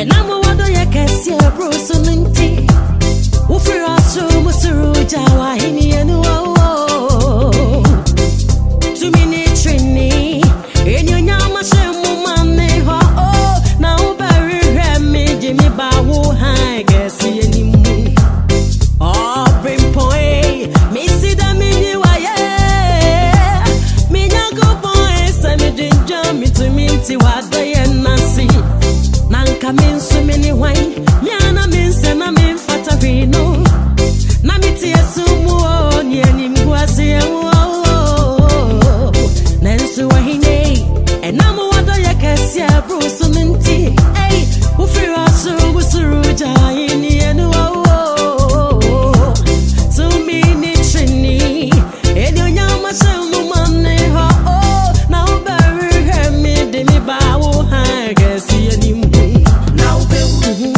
And I'm a wonder you can see a bruise on the Ufiri asu musuru jawa hini enu to me ni trini enyo nyama shemu mane ho na ubari remi jimi bawo ha gesi eni mu bring point me see da me ni wa ye me nyago point se me dinja me to me ti wa da ye nasi nanka me nso me ni wan me ana me se na me no na miti esumu ni animguase nansu wahine enamu wado yakasi abrusu minti ei ufiri asu busuru jayini enu to me ni trini enyo nyama shemu mane ho na ubari hemi de mi bawo ha gasi enimu na ubewu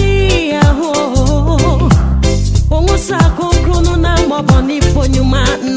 Sa konkrunu na moboni fonyuma